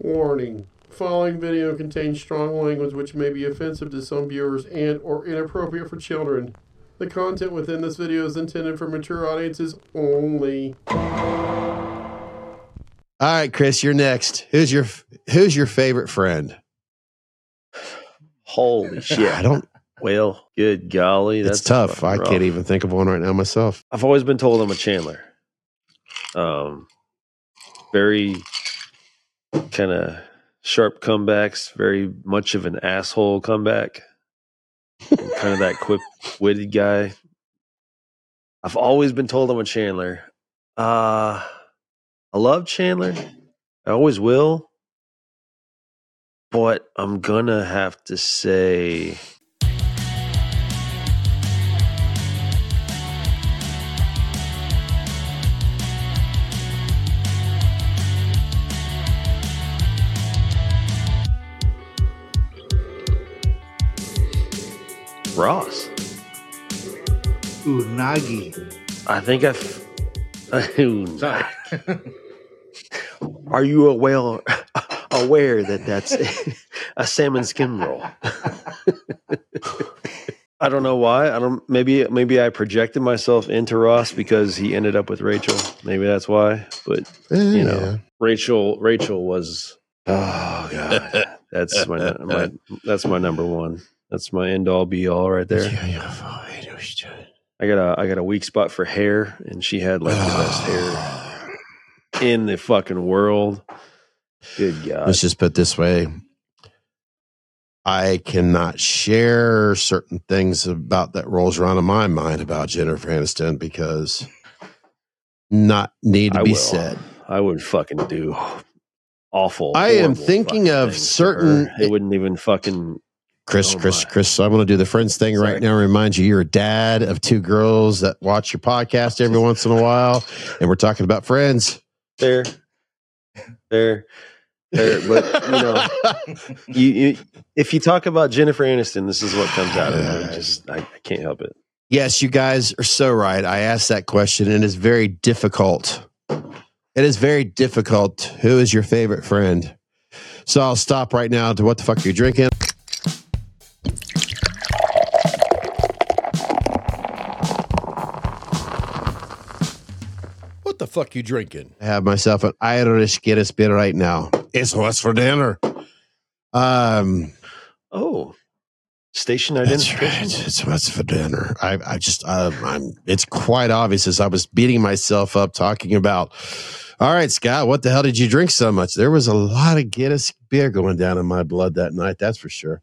Warning. Following video contains strong language which may be offensive to some viewers and or inappropriate for children. The content within this video is intended for mature audiences only. All right, Chris, you're next. Who's your favorite friend? Holy shit. I don't. Well, good golly. That's tough. I can't even think of one right now myself. I've always been told I'm a Chandler. Very kind of sharp comebacks, very much of an asshole comeback. Kind of that quick-witted guy. I've always been told I'm a Chandler. I love Chandler. I always will. But I'm going to have to say... Ross. Unagi. I think Sorry. Are you aware that that's a salmon skin roll? I don't know why. Maybe I projected myself into Ross because he ended up with Rachel. Maybe that's why. But you know, Rachel was. Oh God, that's my number one. That's my end all be all right there. I got a weak spot for hair, and she had like the best hair in the fucking world. Good God. Let's just put it this way. I cannot share certain things about that rolls around in my mind about Jennifer Aniston because not need to be said. I would fucking do awful. I am thinking of certain. It wouldn't even fucking. Chris, I want to do the Friends thing right now. Remind you, you're a dad of two girls that watch your podcast every once in a while, and we're talking about Friends. There. But you if you talk about Jennifer Aniston, this is what comes out of it. I can't help it. Yes, you guys are so right. I asked that question, and it's very difficult. It is very difficult. Who is your favorite friend? So I'll stop right now to what the fuck you're drinking. What the fuck you drinking? I have myself an Irish Guinness beer right now. It's what's for dinner. Station That's identification. right. It's what's for dinner. It's quite obvious as I was beating myself up talking about, all right, Scott, what the hell did you drink so much? There was a lot of Guinness beer going down in my blood that night. That's for sure.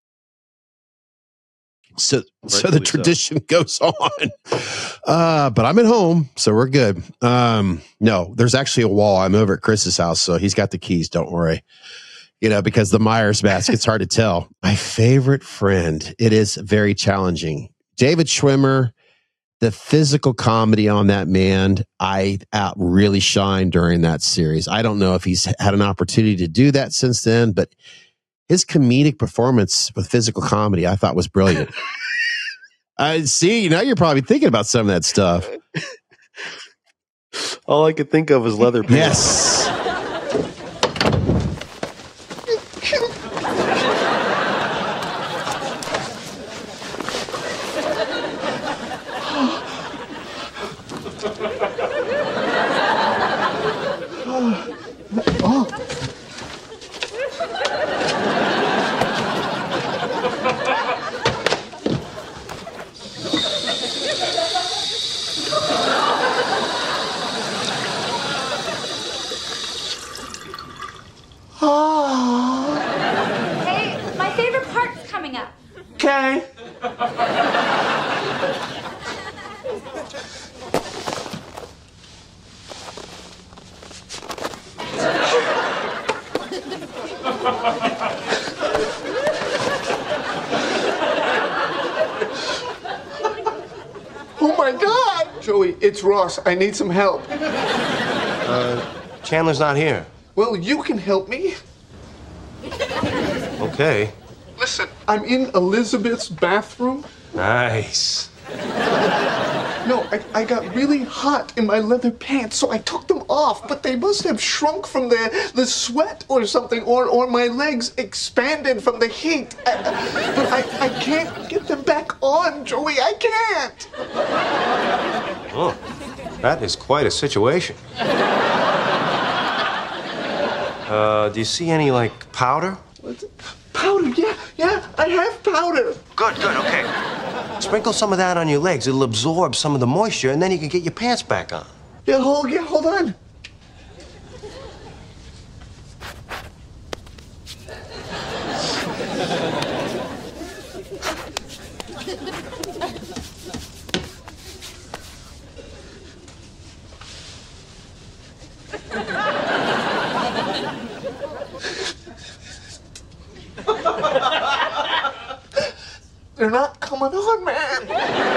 So the tradition goes on. But I'm at home, so we're good. No, there's actually a wall. I'm over at Chris's house, so he's got the keys. Don't worry. Because the Myers basket's hard to tell. My favorite friend, it is very challenging. David Schwimmer, the physical comedy on that man, I really shined during that series. I don't know if he's had an opportunity to do that since then, but his comedic performance with physical comedy, I thought was brilliant. See, now you're probably thinking about some of that stuff. All I could think of was leather pants. Yes. Hey, my favorite part's coming up. Okay. Oh my God! Joey, it's Ross. I need some help. Chandler's not here. Well, you can help me. Okay. Listen, I'm in Elizabeth's bathroom. Nice. No, I got really hot in my leather pants, so I took them off, but they must have shrunk from the sweat or something, or my legs expanded from the heat. But I can't get them back on, Joey. I can't. Oh, that is quite a situation. Do you see any, like, powder? Powder, yeah, I have powder. Good, okay. Sprinkle some of that on your legs. It'll absorb some of the moisture, and then you can get your pants back on. Yeah, hold on. They're not coming on, man.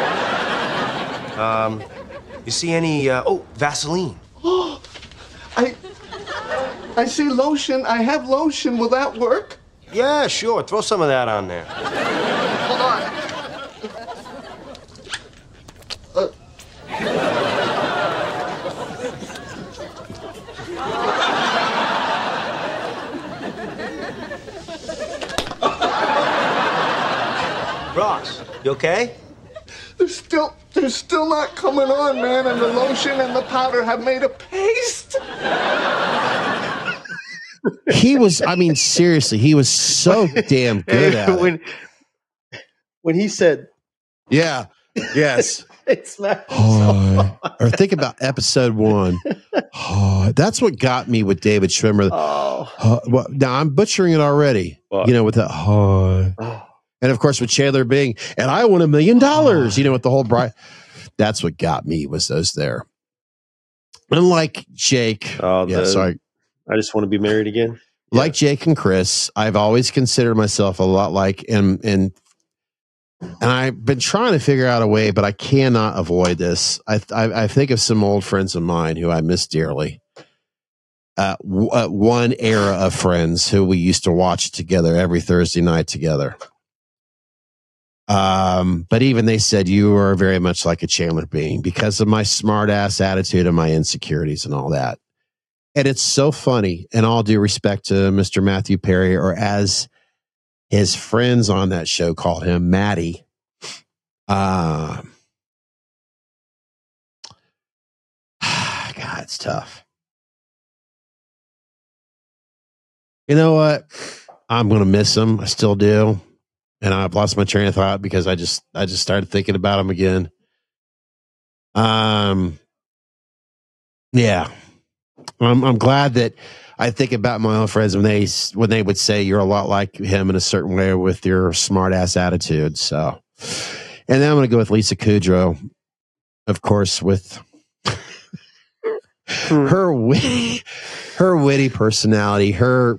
You see any, Vaseline? Oh, I see lotion. I have lotion. Will that work? Yeah, sure. Throw some of that on there. Hold on. Ross, you okay? They're still not coming on, man, and the lotion and the powder have made a paste. Seriously, he was so damn good at it. When he said, yeah, yes. It's not or think about episode 1. That's what got me with David Schwimmer. Well, now I'm butchering it already. With that. And of course, with Chandler Bing, and I won $1 million, with the whole bride. That's what got me, was those there. Unlike Jake. Sorry. I just want to be married again. Like Jake and Chris, I've always considered myself a lot like, and I've been trying to figure out a way, but I cannot avoid this. I think of some old friends of mine who I miss dearly. One era of friends who we used to watch together every Thursday night together. But even they said you are very much like a Chandler Bing because of my smart ass attitude and my insecurities and all that. And it's so funny, and all due respect to Mr. Matthew Perry, or as his friends on that show called him, Matty. God, it's tough. You know what? I'm going to miss him. I still do. And I've lost my train of thought because I just started thinking about him again. Yeah. I'm glad that I think about my own friends when they would say you're a lot like him in a certain way with your smart ass attitude. So, and then I'm going to go with Lisa Kudrow, of course, with her witty personality.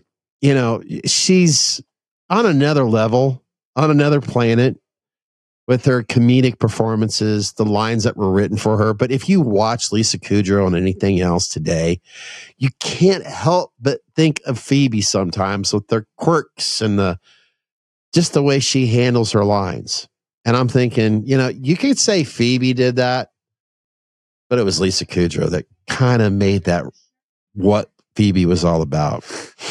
She's on another level, on another planet, with her comedic performances, the lines that were written for her. But if you watch Lisa Kudrow and anything else today, you can't help but think of Phoebe sometimes with their quirks and just the way she handles her lines. And I'm thinking, you could say Phoebe did that, but it was Lisa Kudrow that kind of made that what Phoebe was all about.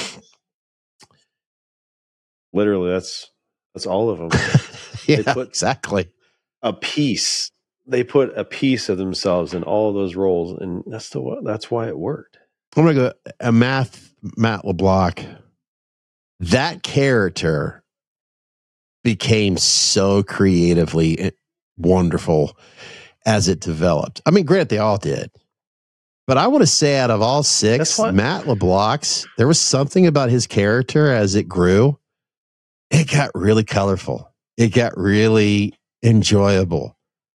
Literally, that's all of them. Yeah, exactly. They put a piece of themselves in all of those roles, and that's why it worked. I'm gonna go Matt LeBlanc. That character became so creatively wonderful as it developed. I mean, granted, they all did, but I want to say out of all 6, Matt LeBlanc's, there was something about his character as it grew. It got really colorful. It got really enjoyable.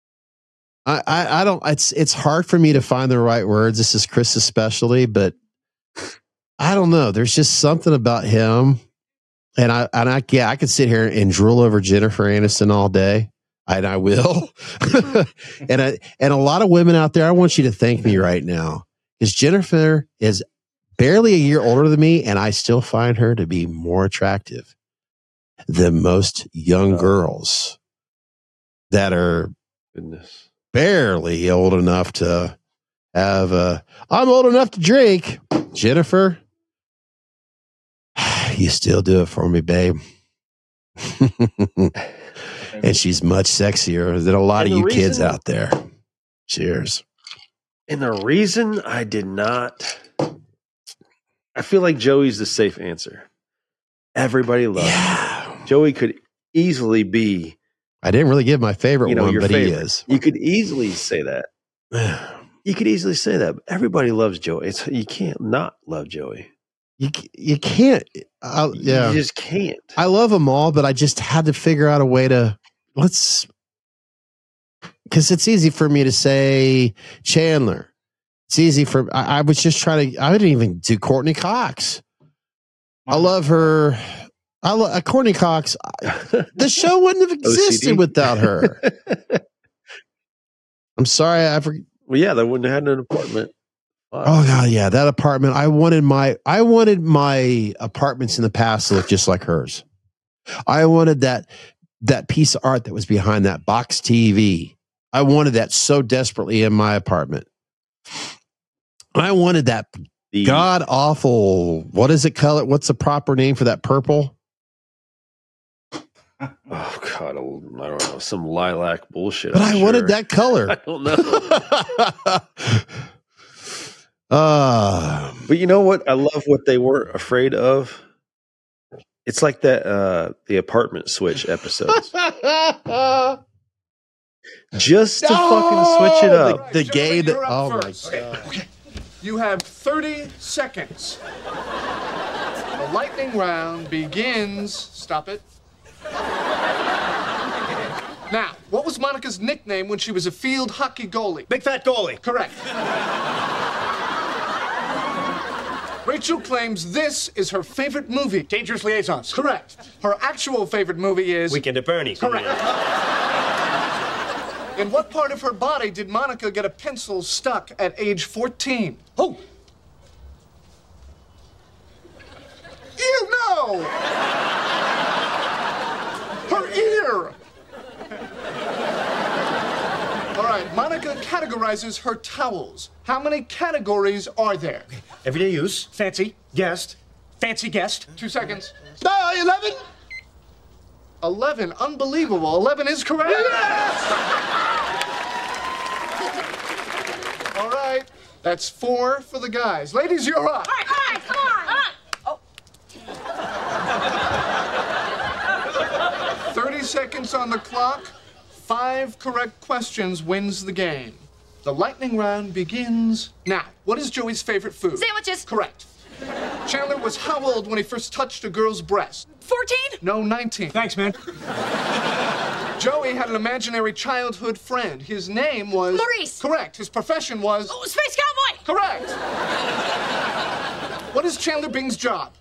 I don't. It's hard for me to find the right words. This is Chris especially, but I don't know. There's just something about him, and I could sit here and drool over Jennifer Aniston all day, and I will. and a lot of women out there, I want you to thank me right now, because Jennifer is barely a year older than me, and I still find her to be more attractive than most young girls that are barely old enough to have I'm old enough to drink. Jennifer, you still do it for me, babe. And she's much sexier than a lot of you kids out there. Cheers. And the reason I did not, I feel like Joey's the safe answer. Everybody loves him. Joey could easily be. I didn't really give my favorite one, your but favorite. he is. You could easily say that. You could easily say that. But everybody loves Joey. You can't not love Joey. You can't. You just can't. I love them all, but I just had to figure out a way to because it's easy for me to say Chandler. It's easy for I was just trying to. I didn't even do Courtney Cox. I love her. I love Courtney Cox. The show wouldn't have existed without her. I'm sorry. Well, yeah, they wouldn't have had an apartment. Oh God, yeah, that apartment. I wanted my apartments in the past to look just like hers. I wanted that piece of art that was behind that box TV. I wanted that so desperately in my apartment. I wanted that god awful. What is it color? What's the proper name for that purple? Oh God, I don't know. Some lilac bullshit. But I wanted that color. I don't know. But you know what? I love what they weren't afraid of. It's like that the apartment switch episodes. Just to fucking switch it up. The game that oh my God. Okay. You have 30 seconds. The lightning round begins. Stop it. Now, what was Monica's nickname when she was a field hockey goalie? Big fat goalie. Correct. Rachel claims this is her favorite movie. Dangerous Liaisons. Correct. Her actual favorite movie is... Weekend at Bernie's. Correct. In what part of her body did Monica get a pencil stuck at age 14? Oh! You know! Her ear! All right, Monica categorizes her towels. How many categories are there? Everyday use, fancy, guest, fancy guest. 2 seconds. 11? 11, unbelievable. 11 is correct. Yes! All right, that's 4 for the guys. Ladies, you're up. All right, come on. 30 seconds on the clock. 5 correct questions wins the game. The lightning round begins now. What is Joey's favorite food? Sandwiches. Correct. Chandler was how old when he first touched a girl's breast? 14? No, 19. Thanks, man. Joey had an imaginary childhood friend. His name was... Maurice. Correct. His profession was... Oh, Space Cowboy. Correct. What is Chandler Bing's job?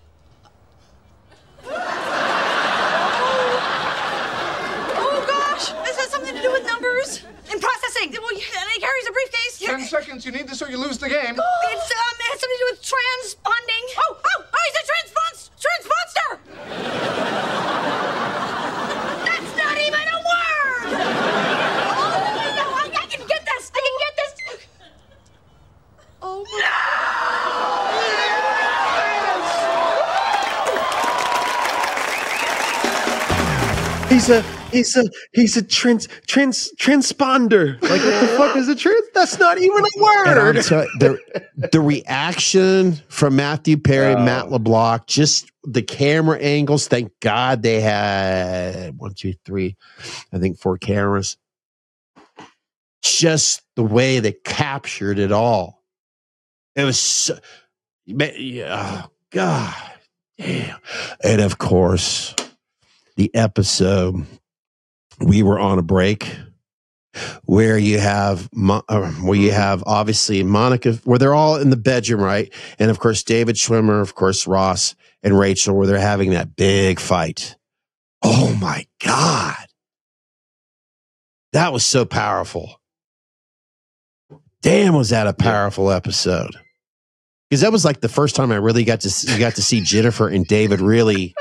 Oh, gosh. This has something to do with numbers and processing. Well, he carries a briefcase. 10 seconds. You need this or you lose the game. It has something to do with transponding. Oh, he's a transponster. That's not even a word. Oh, I can get this. Oh, my He's a transponder. Like, what the fuck is a trans? That's not even a word. The reaction from Matthew Perry, Matt LeBlanc, just the camera angles. Thank God they had 1, 2, 3, I think 4 cameras. Just the way they captured it all. It was so, oh, God damn. And of course, the episode, we were on a break where you have obviously Monica, where they're all in the bedroom, right? And of course, David Schwimmer, of course, Ross and Rachel, where they're having that big fight. Oh my God. That was so powerful. Damn, was that a powerful episode? Because that was like the first time I really got to see Jennifer and David really,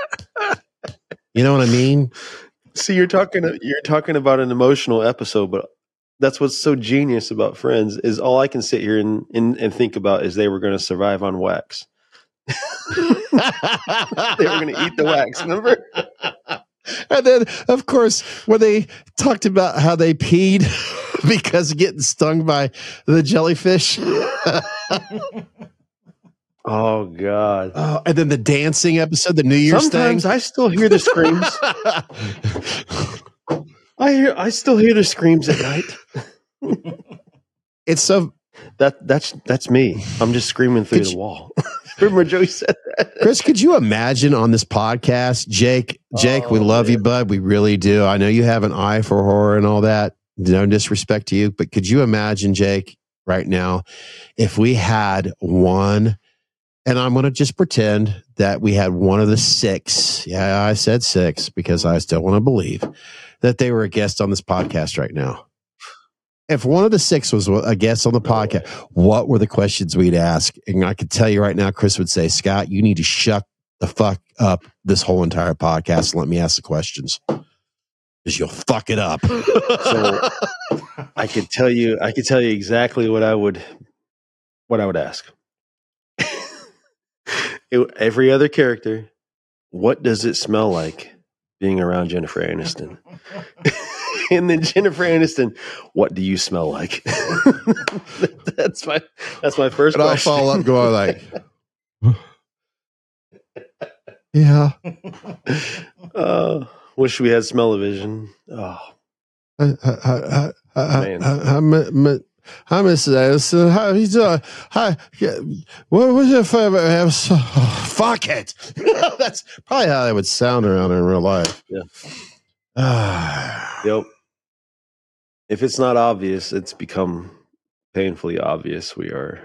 you know what I mean? See, you're talking about an emotional episode, but That's what's so genius about Friends is all I can sit here and think about is they were going to survive on wax. They were going to eat the wax, remember? And then, of course, when they talked about how they peed because of getting stung by the jellyfish. Oh, God. Oh, and then the dancing episode, the New Year's Sometimes thing. I still hear the screams. I still hear the screams at night. It's so... That's me. I'm just screaming through the wall. Remember Joey said that? Chris, could you imagine on this podcast, Jake, we love you, bud. We really do. I know you have an eye for horror and all that. No disrespect to you, but could you imagine, Jake, right now, if we had one, and I'm going to just pretend that we had one of the 6. Yeah, I said 6 because I still want to believe that they were a guest on this podcast right now. If one of the 6 was a guest on the podcast, what were the questions we'd ask? And I could tell you right now, Chris would say, Scott, you need to shut the fuck up this whole entire podcast and let me ask the questions. Because you'll fuck it up. So I could tell you exactly what I would ask. Every other character, what does it smell like being around Jennifer Aniston? And then Jennifer Aniston, what do you smell like? That's my first question. And I'll follow up going like, yeah. Wish we had smell-o-vision. Oh. Man. Hi, Mrs. Aniston. How you doing? Hi. What was your favorite episode? Oh, fuck it. That's probably how they would sound around in real life. Yeah. Yep. If it's not obvious, it's become painfully obvious. We are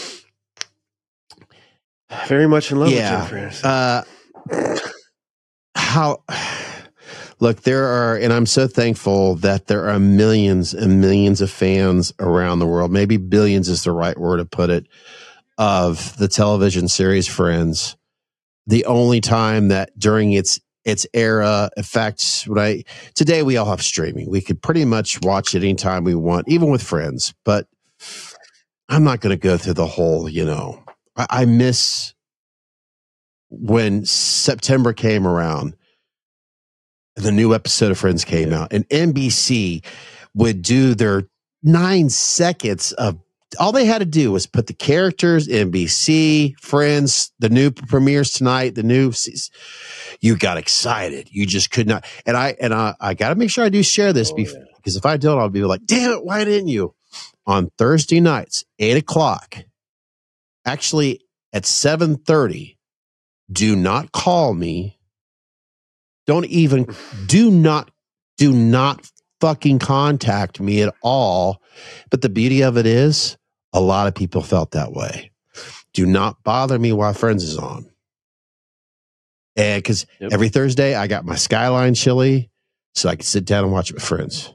very much in love with Jennifer Aniston. Look, there are, and I'm so thankful that there are millions and millions of fans around the world. Maybe billions is the right word to put it, of the television series Friends. The only time that during its era, in fact, today we all have streaming. We could pretty much watch it anytime we want, even with Friends. But I'm not going to go through the whole, I miss when September came around, the new episode of Friends came out, and NBC would do their 9 seconds of, all they had to do was put the characters, NBC, Friends, the new premieres tonight, the new season. You got excited. You just could not. And I got to make sure I do share this because if I don't, I'll be like, damn it, why didn't you? On Thursday nights, 8:00, actually at 7:30, do not call me. Do not fucking contact me at all. But the beauty of it is, a lot of people felt that way. Do not bother me while Friends is on. And because every Thursday I got my Skyline chili so I could sit down and watch it with friends.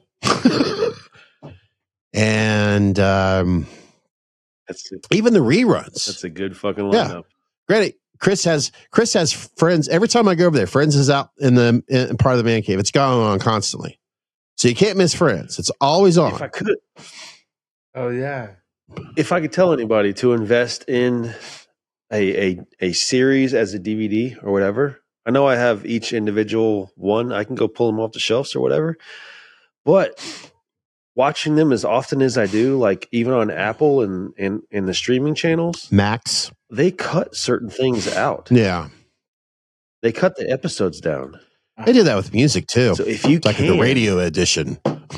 And even the reruns. That's a good fucking lineup. Yeah. Granted, Chris has Friends. Every time I go over there, Friends is out in part of the man cave. It's going on constantly. So you can't miss Friends. It's always on. If I could. Oh, yeah. If I could tell anybody to invest in a series as a DVD or whatever, I know I have each individual one. I can go pull them off the shelves or whatever. But watching them as often as I do, like even on Apple and the streaming channels, Max, they cut certain things out. Yeah. They cut the episodes down. They do that with music too. So if you like the radio edition.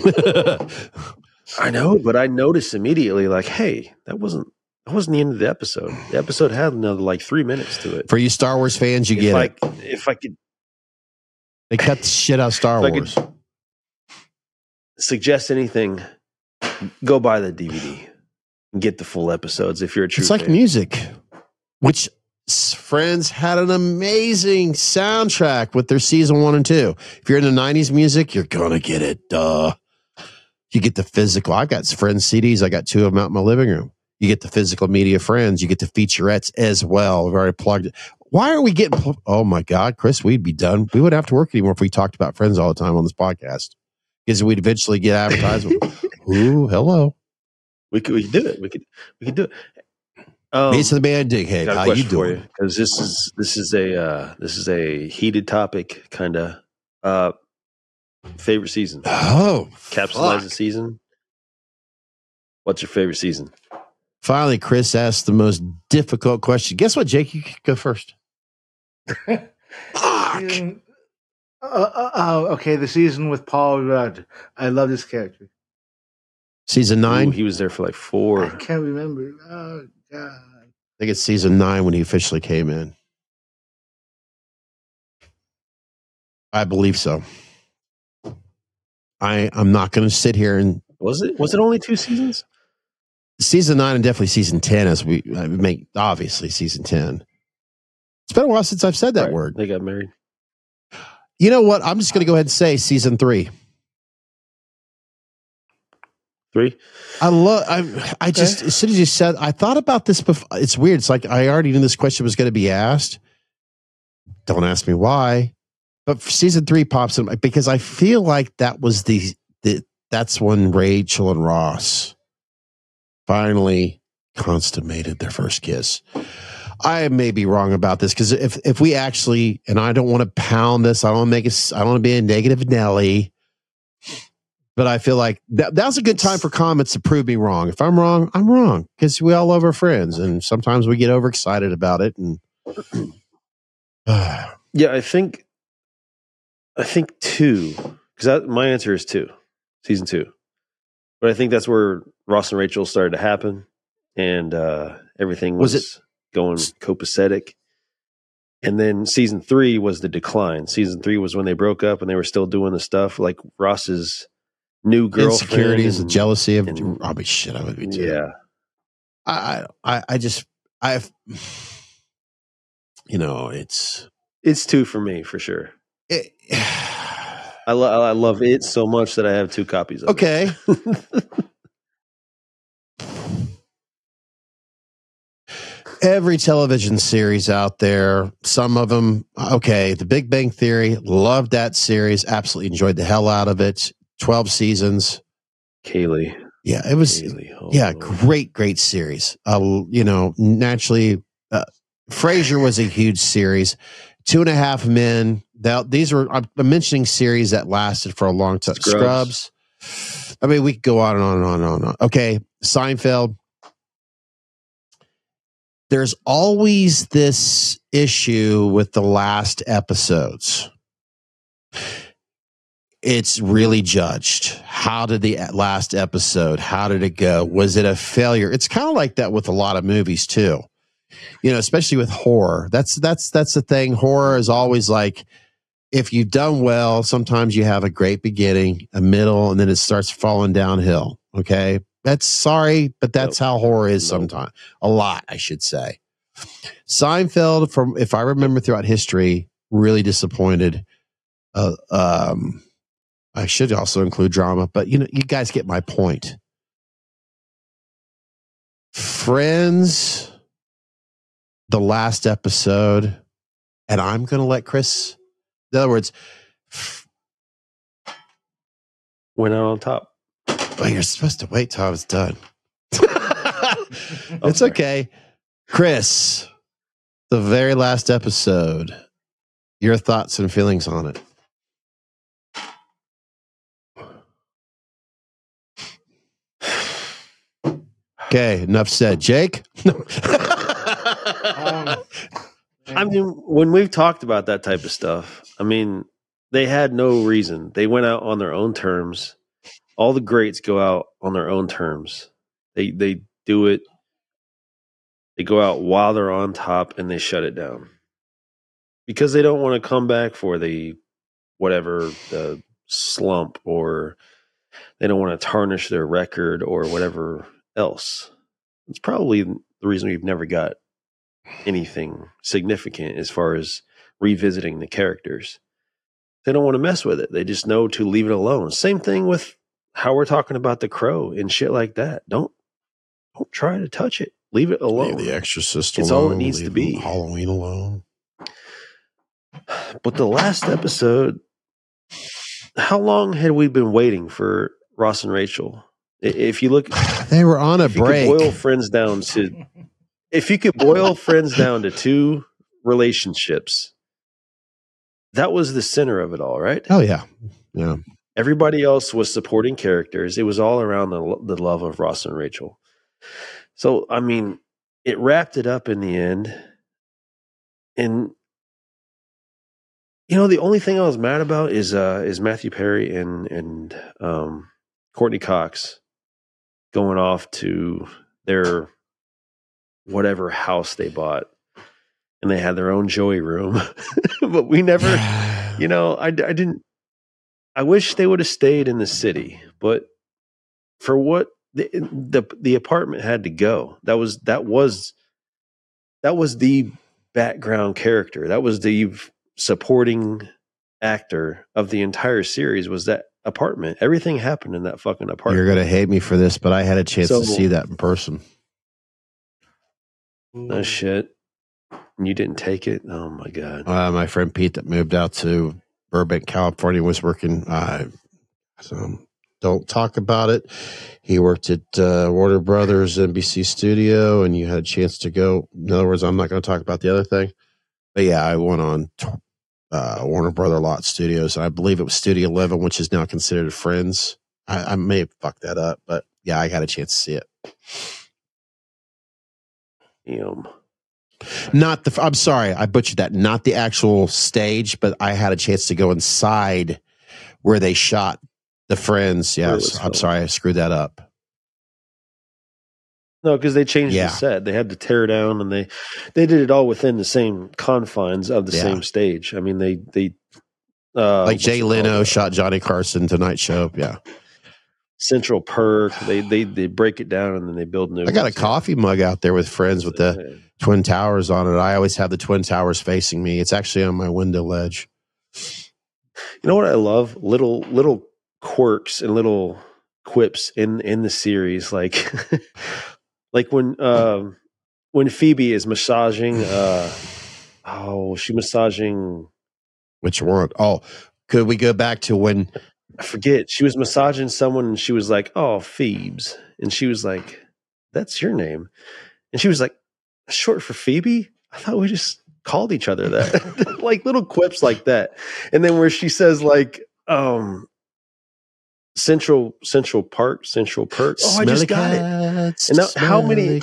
I know, but I noticed immediately, like, hey, that wasn't the end of the episode. The episode had another like 3 minutes to it. For you Star Wars fans, you get it. If I could, they cut the shit out of Star Wars. Suggest anything, go buy the DVD and get the full episodes if you're a true It's like fan. music, which Friends had an amazing soundtrack with their season 1 and 2. If you're into 90s music, you're gonna get it. Duh. You get the physical. I got Friends CDs. I got 2 of them out in my living room. You get the physical media Friends. You get the featurettes as well. We've already plugged it. Why are we getting? Oh my God, Chris, we'd be done. We wouldn't have to work anymore if we talked about Friends all the time on this podcast, because we'd eventually get advertisement. Ooh, hello. We could do it. We could do it. Mace of the Man, Dighead. How you doing? Because this is a heated topic, kind of. Favorite season? Oh, capsulize the season. What's your favorite season? Finally, Chris asked the most difficult question. Guess what, Jake? You can go first. Okay. The season with Paul Rudd. I love this character. Season 9? Ooh, he was there for like 4. I can't remember. Oh, God. I think it's season 9 when he officially came in. I believe so. I'm not going to sit here and... Was it only 2 seasons? Season 9 and definitely season 10, as we make, obviously, season 10. It's been a while since I've said that word. They got married. You know what? I'm just going to go ahead and say season 3. 3? I just, as soon as you said, I thought about this before. It's weird. It's like I already knew this question was going to be asked. Don't ask me why. But season 3 pops in because I feel like that was that's when Rachel and Ross finally consummated their first kiss. I may be wrong about this because if we actually, and I don't want to pound this, I don't want to be a negative Nelly, but I feel like that was a good time for comments to prove me wrong. If I'm wrong, I'm wrong because we all love our friends, and sometimes we get overexcited about it. And yeah, I think 2 because my answer is 2, season 2. But I think that's where Ross and Rachel started to happen, and everything was going copacetic. And then season 3 was the decline. Season 3 was when they broke up and they were still doing the stuff like Ross's new girlfriend, insecurities, and jealousy of Robbie. Shit, I would be too. Yeah, I've it's 2 for me for sure. I love it so much that I have 2 copies of it. Every television series out there, some of them, The Big Bang Theory, loved that series, absolutely enjoyed the hell out of it. 12 seasons. Kaylee. Yeah, it was, great series. Naturally, Frasier was a huge series. 2.5 Men. I'm mentioning series that lasted for a long time. Scrubs. I mean, we could go on and on and on and on. Okay, Seinfeld. There's always this issue with the last episodes. It's really judged. How did the last episode, how did it go? Was it a failure? It's kind of like that with a lot of movies too. Especially with horror. That's the thing. Horror is always like, if you've done well, sometimes you have a great beginning, a middle, and then it starts falling downhill. Okay. That's sorry, but that's how horror is sometimes. A lot, I should say. Seinfeld, if I remember throughout history, really disappointed. I should also include drama, but you guys get my point. Friends, the last episode, and I'm going to let Chris, in other words, went out on top. Well, you're supposed to wait till I was done. It's okay. Chris, the very last episode, your thoughts and feelings on it. Okay, enough said. Jake? I mean, when we've talked about that type of stuff, they had no reason. They went out on their own terms. All the greats go out on their own terms. They do it. They go out while they're on top and they shut it down because they don't want to come back for the slump, or they don't want to tarnish their record or whatever else. It's probably the reason we've never got anything significant as far as revisiting the characters. They don't want to mess with it. They just know to leave it alone. Same thing with how we're talking about The Crow and shit like that. Don't try to touch it. Leave it alone. Leave The Exorcist alone. It's all it needs to be. Halloween alone. But the last episode, how long had we been waiting for Ross and Rachel? If you look, they were on a break. If you could boil friends down to two relationships, that was the center of it all, right? Oh yeah, yeah. Everybody else was supporting characters. It was all around the love of Ross and Rachel. So, I mean, it wrapped it up in the end. And, you know, the only thing I was mad about is Matthew Perry and Courtney Cox going off to their whatever house they bought. And they had their own Joey room. But we never, you know, I didn't. I wish they would have stayed in the city, but for what the apartment had to go. That was the background character. That was the supporting actor of the entire series, was that apartment. Everything happened in that fucking apartment. You're gonna hate me for this, but I had a chance to see that in person. No shit. You didn't take it? Oh my God. My friend Pete that moved out to Burbank, California, was working. So don't talk about it. He worked at Warner Brothers NBC Studio, and you had a chance to go. In other words, I'm not going to talk about the other thing. But yeah, I went on Warner Brother Lot Studios. I believe it was Studio 11, which is now considered Friends. I may have fucked that up, but yeah, I got a chance to see it. Not the. I'm sorry, I butchered that. Not the actual stage, but I had a chance to go inside where they shot the Friends. Yes, I'm sorry, I screwed that up. No, because they changed the set. They had to tear down, and they did it all within the same confines of the same stage. I mean, they like Jay Leno shot Johnny Carson Tonight Show. Yeah. Central Perk. They break it down and then they build new. I got a coffee mug out there with Friends with the Twin Towers on it. I always have the Twin Towers facing me. It's actually on my window ledge. You know what I love? Little quirks and little quips in the series, like like when Phoebe is massaging. She's massaging. Which one? Oh, could we go back to when? I forget. She was massaging someone and she was like, "Oh, Phoebes," and she was like, "That's your name," and she was like, "Short for Phoebe? I thought we just called each other that." Like little quips like that, and then where she says like, Central Perk. Oh, I just got it. And now, how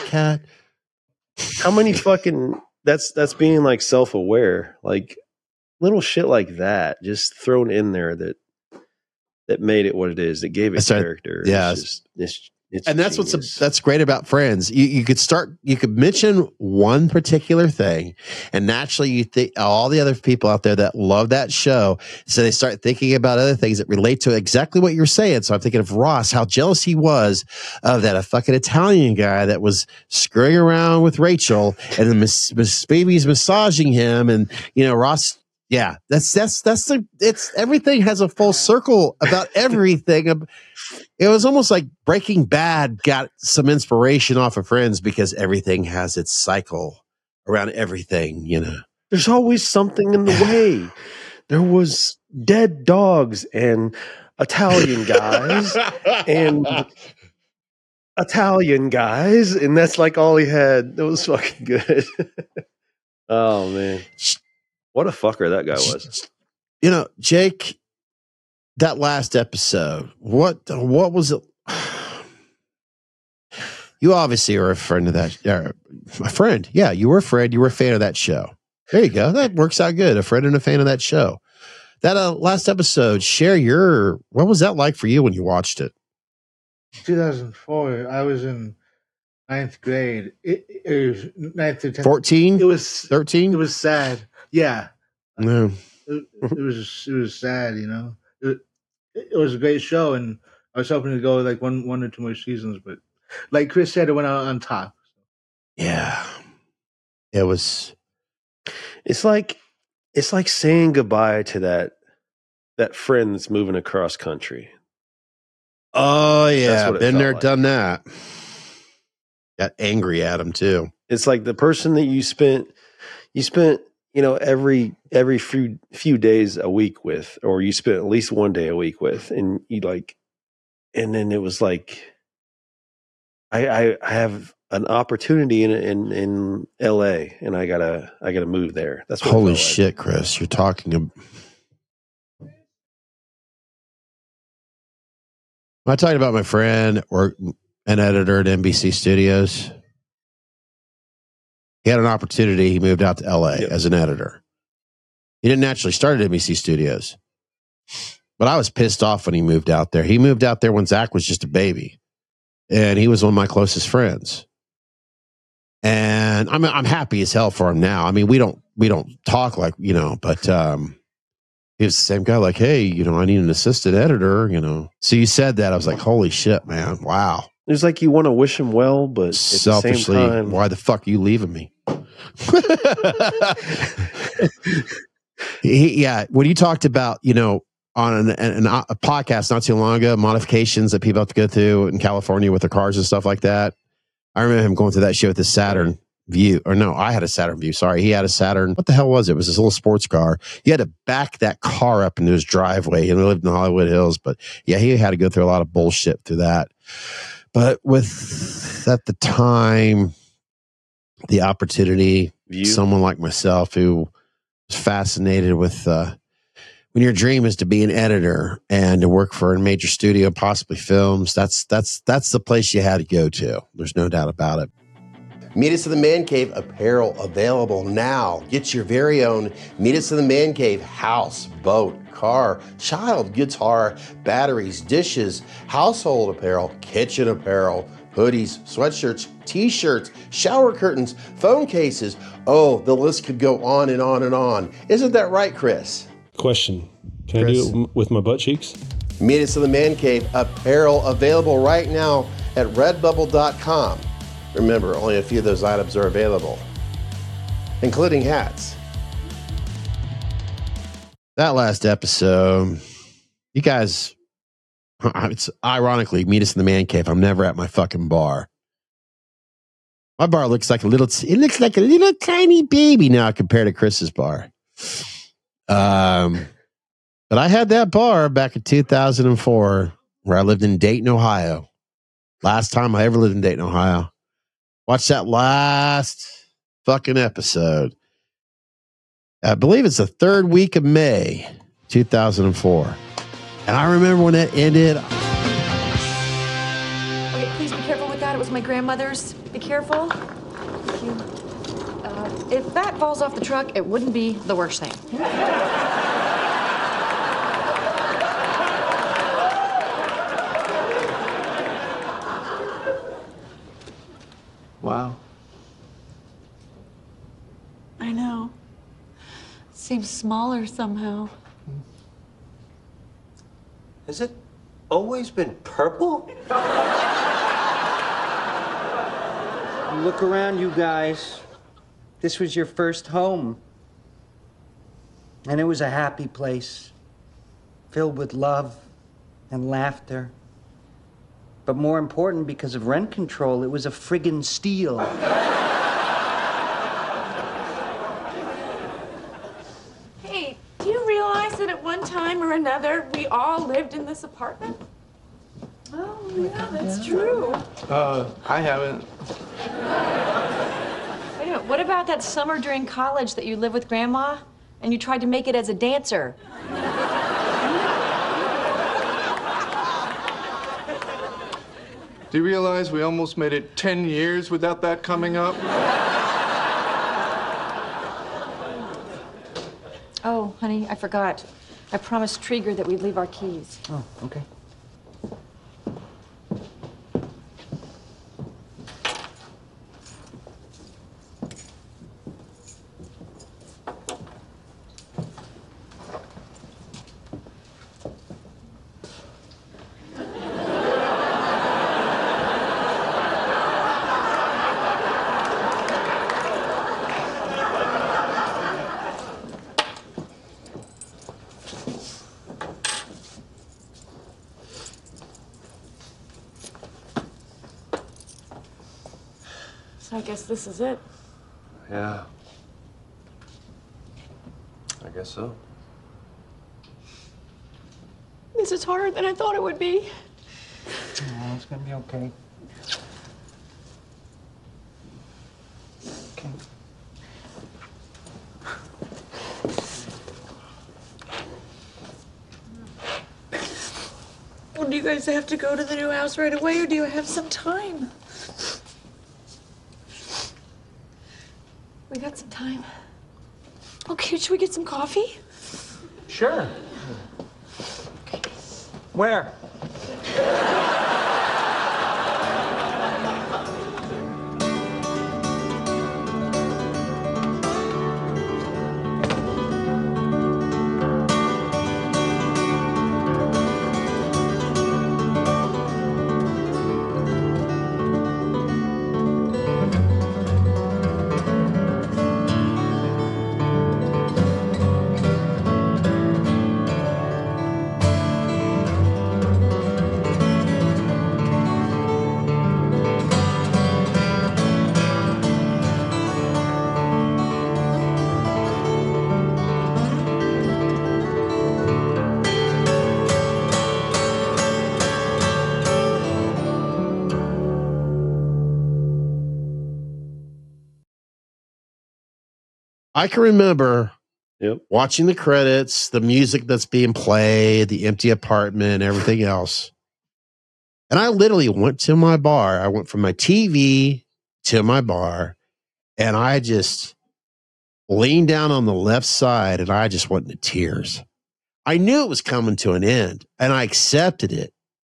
many fucking that's being like self-aware, like little shit like that, just thrown in there that made it what it is, that gave it character. Yeah. It's and that's that's great about Friends. You could mention one particular thing, and naturally you think all the other people out there that love that show, so they start thinking about other things that relate to exactly what you're saying. So I'm thinking of Ross, how jealous he was of that a fucking Italian guy that was screwing around with Rachel, and then Miss Phoebe's massaging him, and Ross. Yeah, that's it's everything has a full circle about everything. It was almost like Breaking Bad got some inspiration off of Friends because everything has its cycle around everything, There's always something in the way. There was dead dogs and Italian guys and that's like all he had. That was fucking good. Oh man. What a fucker that guy was. Jake, that last episode, what was it? You obviously are a friend of that. A friend. Yeah, you were a friend. You were a fan of that show. There you go. That works out good. A friend and a fan of that show. That last episode, share what was that like for you when you watched it? 2004. I was in 9th grade. It was 9th to 10th. 14? It was 13? It was sad. Yeah. No. It was sad, It was a great show, and I was hoping to go like one or two more seasons, but like Chris said, it went out on top. Yeah. It was. It's like saying goodbye to that friend that's moving across country. Oh yeah, been there, done that. Got angry at him too. It's like the person that you spent every few days a week with, or you spent at least one day a week with, and then it was like I have an opportunity in L.A. and I gotta move there. That's what holy shit, Chris. You're talking. I talked about my friend or an editor at NBC Studios. He had an opportunity. He moved out to LA as an editor. He didn't actually start at NBC Studios, but I was pissed off when he moved out there. He moved out there when Zach was just a baby, and he was one of my closest friends. And I'm happy as hell for him now. I mean, we don't talk like, you know, but he was the same guy. Like, hey, you know, I need an assistant editor. You know, so you said that. I was like, holy shit, man! Wow. It's like you want to wish him well, but selfishly, at the same time, why the fuck are you leaving me? When you talked about, you know, on a podcast not too long ago, modifications that people have to go through in California with their cars and stuff like that. I remember him going through that shit with his Saturn View. Or no, I had a Saturn View. Sorry. He had a Saturn. What the hell was it? It was this little sports car. He had to back that car up into his driveway. He lived in the Hollywood Hills. But yeah, he had to go through a lot of bullshit through that. But with, at the time, the opportunity, someone like myself who was fascinated with when your dream is to be an editor and to work for a major studio, possibly films, that's the place you had to go to. There's no doubt about it. Meet Us in the Man Cave apparel available now. Get your very own Meet Us in the Man Cave house, boat, car, child, guitar, batteries, dishes, household apparel, kitchen apparel, hoodies, sweatshirts, t-shirts, shower curtains, phone cases. Oh, the list could go on and on and on. Isn't that right, Chris? Question. Can Chris, I do it with my butt cheeks? Meet Us in the Man Cave apparel available right now at redbubble.com. Remember, only a few of those items are available, including hats. That last episode, you guys, it's ironically, Meet Us in the Man Cave. I'm never at my fucking bar. My bar looks like a little tiny baby now compared to Chris's bar. But I had that bar back in 2004 where I lived in Dayton, Ohio. Last time I ever lived in Dayton, Ohio. Watch that last fucking episode. I believe it's the third week of May, 2004. And I remember when that ended. Okay, please be careful with that. It was my grandmother's. Be careful. Thank you. If that falls off the truck, it wouldn't be the worst thing. Wow. I know. It seems smaller somehow. Has it always been purple? Look around, you guys. This was your first home. And it was a happy place, filled with love and laughter. But more important, because of rent control, it was a friggin' steal. Hey, do you realize that at one time or another, we all lived in this apartment? Oh, yeah, that's true. I haven't. Wait a minute, what about that summer during college that you lived with Grandma and you tried to make it as a dancer? Do you realize we almost made it 10 years without that coming up? Oh, honey, I forgot. I promised Trieger that we'd leave our keys. Oh, okay. So I guess this is it. Yeah. I guess so. This is harder than I thought it would be. Oh, it's gonna be okay. Well, do you guys have to go to the new house right away, or do you have some time? We got some time. Okay, should we get some coffee? Sure. Where? I can remember watching the credits, the music that's being played, the empty apartment, everything else. And I literally went to my bar. I went from my TV to my bar, and I just leaned down on the left side, and I just went into tears. I knew it was coming to an end, and I accepted it.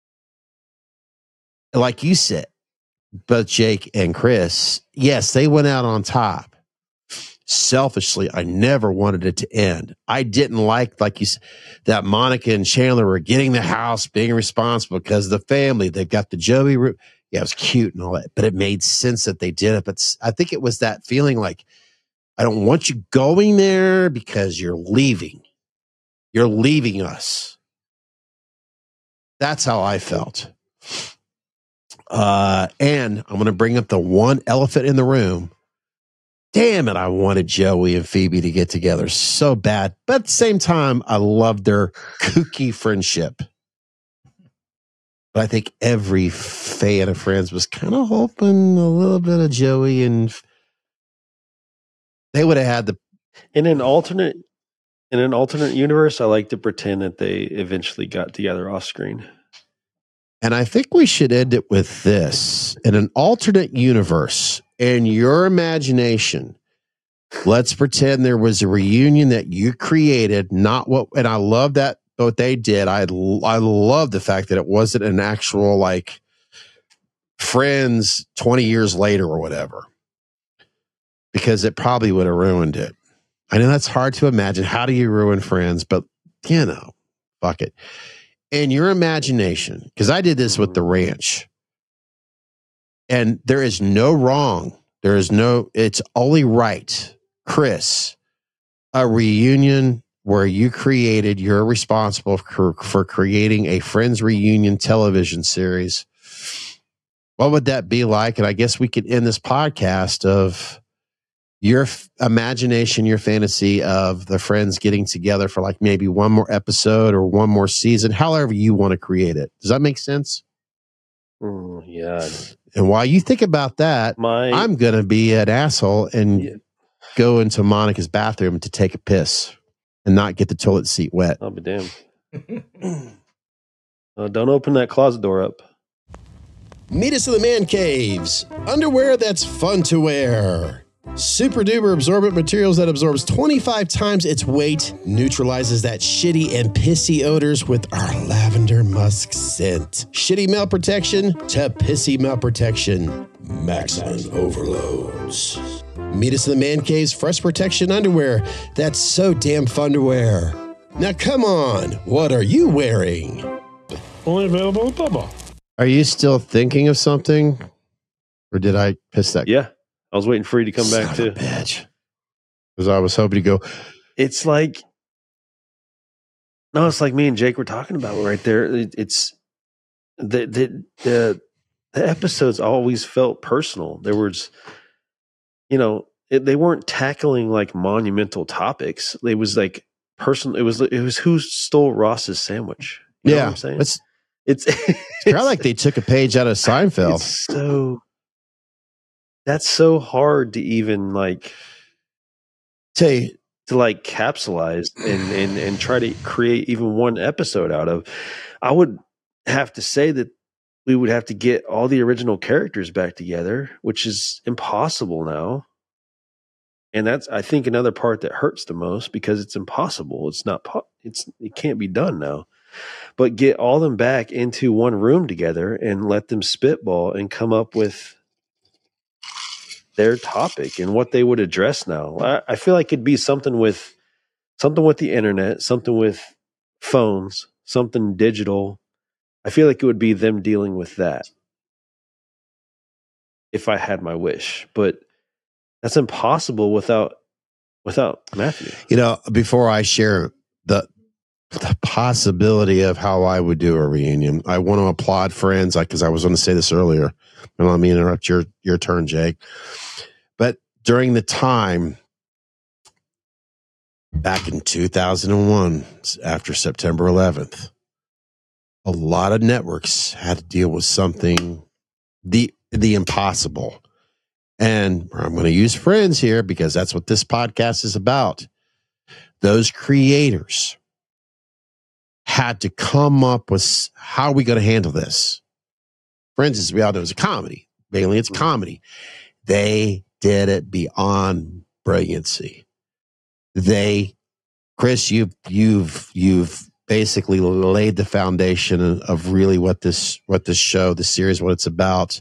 Like you said, both Jake and Chris, yes, they went out on top. Selfishly, I never wanted it to end. I didn't like you said, that Monica and Chandler were getting the house, being responsible because of the family. They've got the Joey room. Yeah, it was cute and all that, but it made sense that they did it. But I think it was that feeling like, I don't want you going there because you're leaving. You're leaving us. That's how I felt. And I'm going to bring up the one elephant in the room. Damn it, I wanted Joey and Phoebe to get together so bad. But at the same time, I loved their kooky friendship. But I think every fan of Friends was kind of hoping a little bit of Joey, and they would have had the... In an alternate universe, I like to pretend that they eventually got together off screen. And I think we should end it with this. In an alternate universe, in your imagination, let's pretend there was a reunion that you created, not what, and I love that what they did. I love the fact that it wasn't an actual like Friends 20 years later or whatever, because it probably would have ruined it. I know that's hard to imagine. How do you ruin Friends? But you know, fuck it. In your imagination, because I did this with The Ranch, and there is no wrong. There is no, it's only right. Chris, a reunion where you're responsible for creating a Friends reunion television series. What would that be like? And I guess we could end this podcast of your imagination, your fantasy of the Friends getting together for like maybe one more episode or one more season, however you want to create it. Does that make sense? Yeah. And while you think about that, I'm going to be an asshole and go into Monica's bathroom to take a piss and not get the toilet seat wet. I'll be damned. Don't open that closet door up. Meet us in the Man Caves. Underwear that's fun to wear. Super duper absorbent materials that absorbs 25 times its weight, neutralizes that shitty and pissy odors with our lavender musk scent. Shitty melt protection to pissy melt protection. Maximum overloads. Meet us in the Man Cave's Fresh Protection underwear that's so damn fun to wear. Now come on, what are you wearing? Only available at Bubba. Are you still thinking of something? Or did I piss that? Yeah. I was waiting for you to come back too. Bitch. Because I was hoping to go. It's like me and Jake were talking about right there. It's the episodes always felt personal. There was, they weren't tackling like monumental topics. It was like personal. It was who stole Ross's sandwich. You know what I'm saying? It's kind of like they took a page out of Seinfeld. That's so hard to even like capsulize and try to create even one episode out of. I would have to say that we would have to get all the original characters back together, which is impossible now. And that's, I think, another part that hurts the most because it's impossible. It's not, it can't be done now. But get all them back into one room together and let them spitball and come up with their topic and what they would address now. I feel like it'd be something with the internet, something with phones, something digital. I feel like it would be them dealing with that if I had my wish, but that's impossible without Matthew. You know, before I share the possibility of how I would do a reunion, I want to applaud Friends, because I was going to say this earlier. And let me interrupt your turn, Jake. But during the time back in 2001, after September 11th, a lot of networks had to deal with something, the impossible. And I'm going to use Friends here because that's what this podcast is about. Those creators had to come up with, how are we going to handle this? Friends, as we all know, is a comedy. Mainly it's comedy. They did it beyond brilliancy. Chris, you've basically laid the foundation of really what this show, the series, what it's about.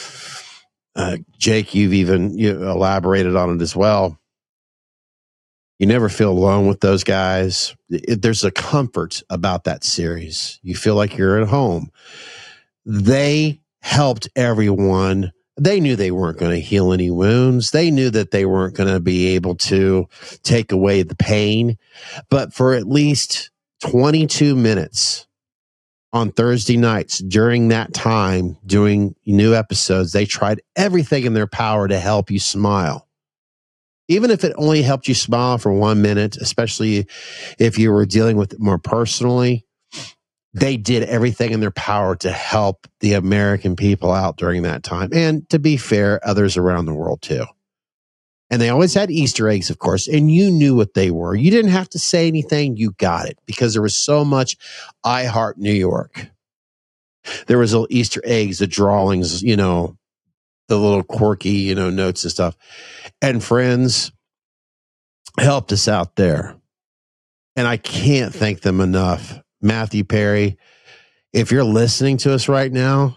Jake, you elaborated on it as well. You never feel alone with those guys. There's a comfort about that series. You feel like you're at home. They helped everyone. They knew they weren't going to heal any wounds. They knew that they weren't going to be able to take away the pain. But for at least 22 minutes on Thursday nights during that time, doing new episodes, they tried everything in their power to help you smile. Even if it only helped you smile for 1 minute, especially if you were dealing with it more personally, they did everything in their power to help the American people out during that time. And to be fair, others around the world too. And they always had Easter eggs, of course, and you knew what they were. You didn't have to say anything. You got it because there was so much I Heart New York. There was little Easter eggs, the drawings, the little quirky, notes and stuff. And Friends helped us out there. And I can't thank them enough. Matthew Perry, if you're listening to us right now,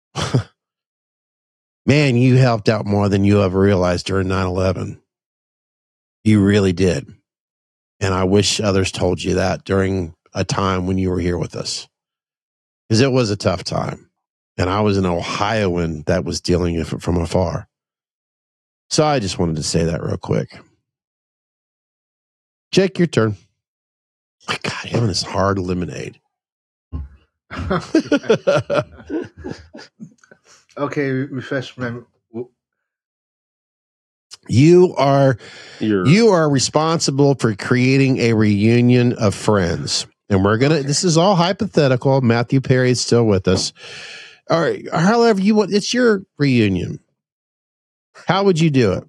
man, you helped out more than you ever realized during 9/11. You really did. And I wish others told you that during a time when you were here with us. Because it was a tough time. And I was an Ohioan that was dealing with it from afar. So I just wanted to say that real quick. Jake, your turn. My God, having this hard lemonade. Okay, refresh my. You are responsible for creating a reunion of Friends. And we're going to, this is all hypothetical. Matthew Perry is still with us. All right. However you want, it's your reunion. How would you do it?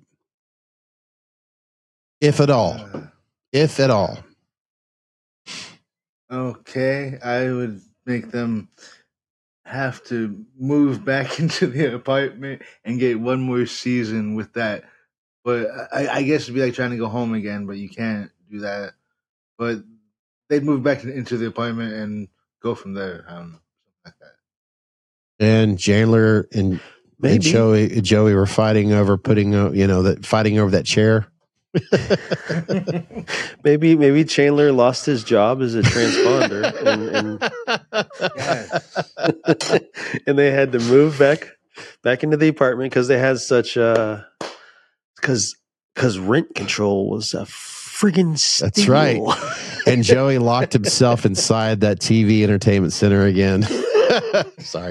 If at all. If at all. Okay. I would make them have to move back into the apartment and get one more season with that. But I guess it'd be like trying to go home again, but you can't do that. But they'd move back into the apartment and go from there. I don't know. Something like that. And Chandler and Joey were fighting over fighting over that chair. maybe Chandler lost his job as a transponder and they had to move back into the apartment because they had such because rent control was a friggin' steal. That's right. And Joey locked himself inside that TV entertainment center again. Sorry.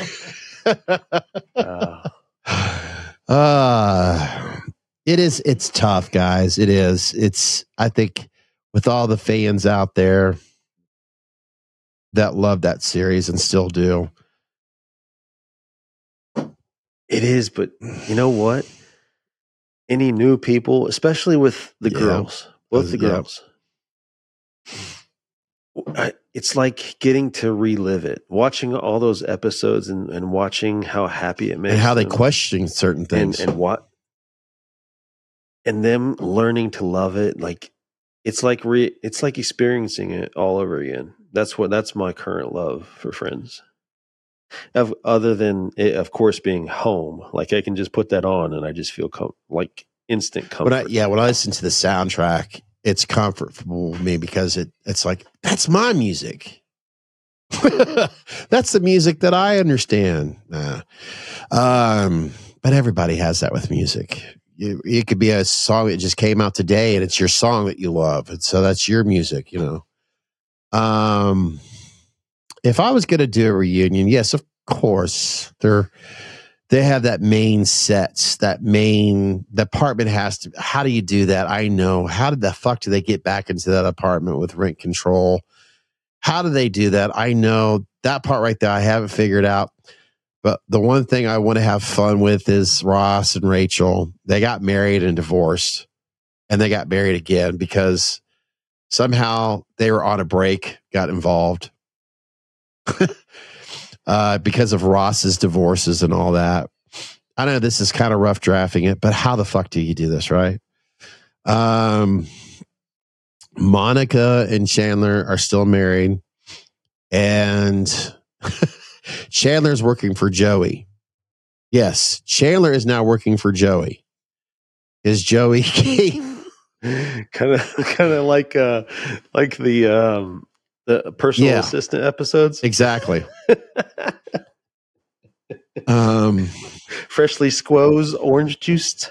It's tough, guys. It is. I think with all the fans out there that love that series and still do. It is, but you know what? Any new people, especially with the girls, both the girls. it's like getting to relive it, watching all those episodes and watching how happy it makes and how they them. question certain things, and them learning to love it. Like it's like experiencing it all over again. That's my current love for Friends. Other than it, of course, being home, like I can just put that on and I just feel like instant comfort. When I listen to the soundtrack, it's comfortable for me because it's like, that's my music. That's the music that I understand. But everybody has that with music. It could be a song that just came out today and it's your song that you love. And so that's your music, you know. If I was going to do a reunion, yes, of course, they have that main sets, the apartment has to, how do you do that? I know. How did the fuck do they get back into that apartment with rent control? How do they do that? I know that part right there. I haven't figured out. But the one thing I want to have fun with is Ross and Rachel. They got married and divorced, and they got married again because somehow they were on a break, got involved because of Ross's divorces and all that. I know this is kind of rough drafting it, but how the fuck do you do this, right? Monica and Chandler are still married, and Chandler's working for Joey. Yes, Chandler is now working for Joey. Is Joey kind of like the personal assistant episodes? Exactly. Freshly squoze, orange juiced.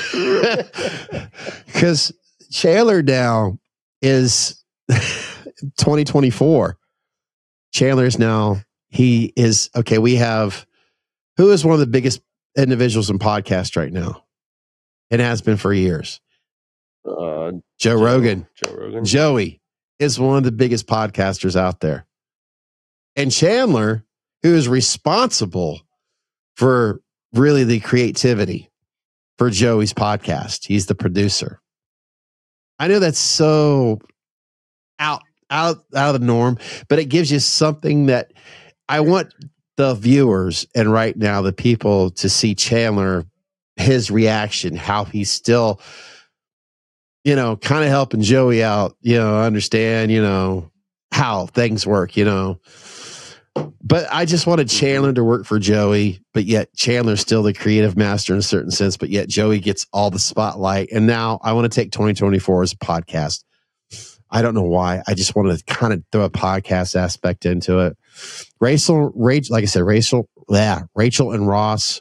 Because Chandler now is 2024. Chandler's now, he is, okay, we have, who is one of the biggest individuals in podcast right now? It has been for years. Joe Rogan. Joey is one of the biggest podcasters out there. And Chandler, who is responsible for really the creativity for Joey's podcast. He's the producer. I know that's so out of the norm, but it gives you something that I want the viewers and right now the people to see Chandler, his reaction, how he's still, kind of helping Joey out, understand, how things work, But I just wanted Chandler to work for Joey, but yet Chandler's still the creative master in a certain sense, but yet Joey gets all the spotlight. And now I want to take 2024 as a podcast. I don't know why. I just wanted to kind of throw a podcast aspect into it. Rachel, like I said, Rachel and Ross,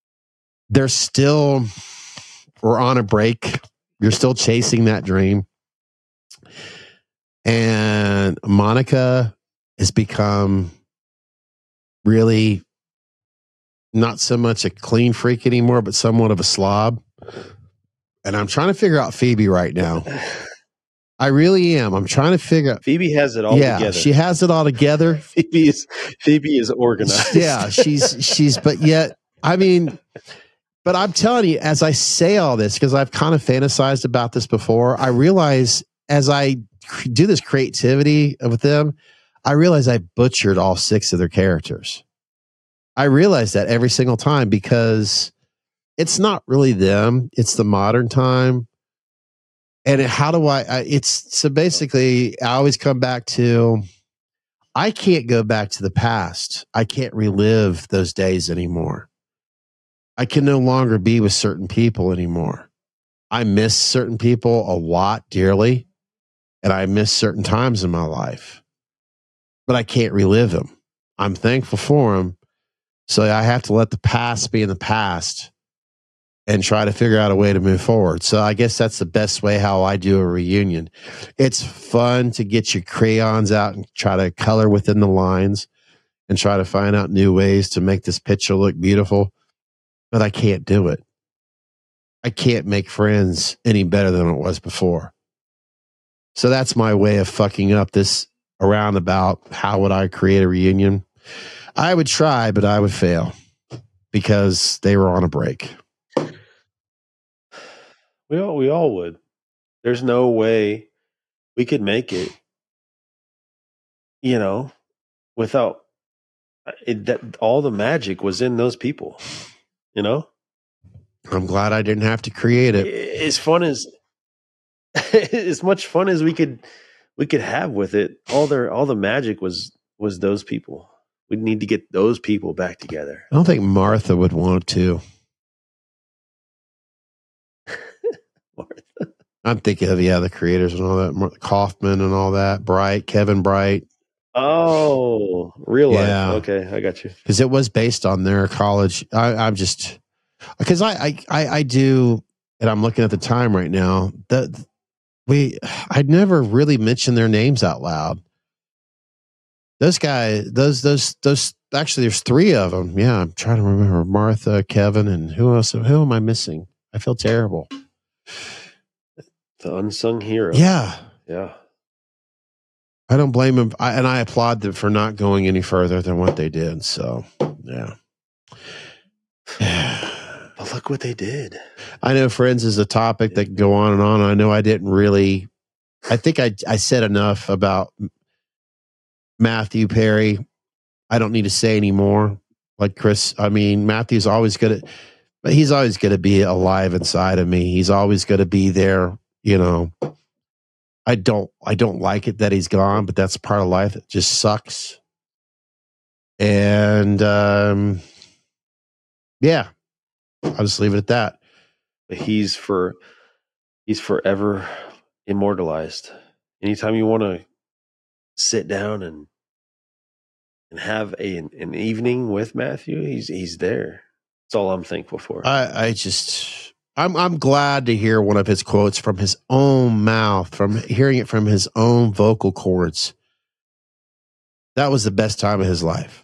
we're on a break. You're still chasing that dream. And Monica has become really not so much a clean freak anymore, but somewhat of a slob. And I'm trying to figure out Phoebe right now. I really am. I'm trying to figure out. Phoebe has it all together. Yeah, she has it all together. Phoebe is organized. Yeah, she's, but yet, I mean, but I'm telling you, as I say all this, because I've kind of fantasized about this before, I realize as I do this creativity with them, I realize I butchered all 6 of their characters. I realize that every single time because it's not really them. It's the modern time. And how do so basically I always come back to, I can't go back to the past. I can't relive those days anymore. I can no longer be with certain people anymore. I miss certain people a lot dearly, and I miss certain times in my life, but I can't relive them. I'm thankful for them. So I have to let the past be in the past and try to figure out a way to move forward. So I guess that's the best way how I do a reunion. It's fun to get your crayons out and try to color within the lines and try to find out new ways to make this picture look beautiful. But I can't do it. I can't make Friends any better than it was before. So that's my way of fucking up this around about how would I create a reunion. I would try, but I would fail because they were on a break. We all would. There's no way we could make it without it, that all the magic was in those people, I'm glad I didn't have to create it. As fun as much fun as we could have with it, all the magic was those people. We need to get those people back together. I don't think Martha would want to. Martha. I'm thinking of the creators and all that, Kaufman and all that, Kevin Bright. Oh, real life. Yeah. Okay, I got you. Because it was based on their college. I'm just because I do, and I'm looking at the time right now. I'd never really mentioned their names out loud. Those guys, those actually, there's 3 of them. Yeah, I'm trying to remember Martha, Kevin, and who else? Who am I missing? I feel terrible. The unsung hero. Yeah. I don't blame them, and I applaud them for not going any further than what they did. So, yeah. But look what they did. I know Friends is a topic that can go on and on. I know I didn't really. I think I said enough about Matthew Perry. I don't need to say any more. Like Chris, I mean, Matthew's always going to, but he's always going to be alive inside of me. He's always going to be there. I don't like it that he's gone, but that's part of life. It just sucks. And yeah, I'll just leave it at that. But he's forever immortalized. Anytime you want to sit down and have an evening with Matthew, he's there. That's all I'm thankful for. I'm glad to hear one of his quotes from his own mouth, from hearing it from his own vocal cords. That was the best time of his life.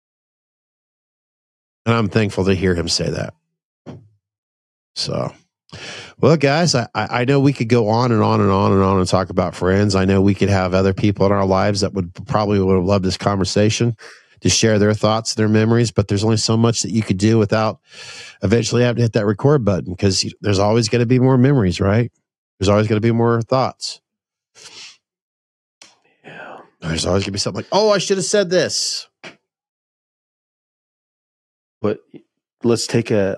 And I'm thankful to hear him say that. So, well, guys, I know we could go on and on and on and on and talk about Friends. I know we could have other people in our lives that would have loved this conversation to share their thoughts, their memories, but there's only so much that you could do without eventually having to hit that record button, because there's always going to be more memories, right? There's always going to be more thoughts. Yeah. There's always going to be something like, oh, I should have said this. But let's take a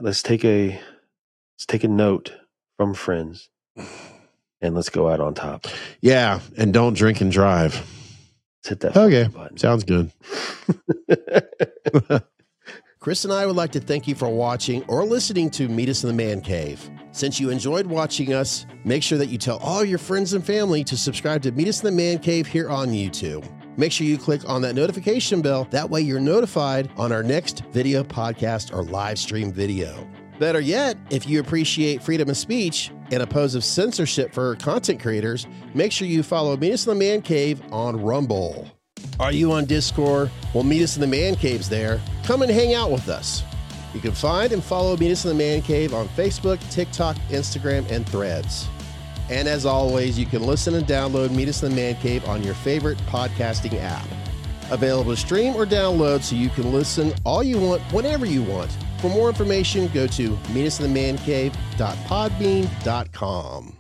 note from Friends, and let's go out on top. Yeah, and don't drink and drive. Let's hit that. Okay, button. Sounds good. Chris and I would like to thank you for watching or listening to Meet Us in the Man Cave. Since you enjoyed watching us, make sure that you tell all your friends and family to subscribe to Meet Us in the Man Cave here on YouTube. Make sure you click on that notification bell. That way you're notified on our next video podcast or live stream video. Better yet, if you appreciate freedom of speech and oppose of censorship for content creators, make sure you follow Meet Us in the Man Cave on Rumble. Are you on Discord? Well, Meet Us in the Man Cave's there. Come and hang out with us. You can find and follow Meet Us in the Man Cave on Facebook, TikTok, Instagram, and Threads. And as always, you can listen and download Meet Us in the Man Cave on your favorite podcasting app. Available to stream or download so you can listen all you want, whenever you want. For more information, go to meetusinthemancave.podbean.com.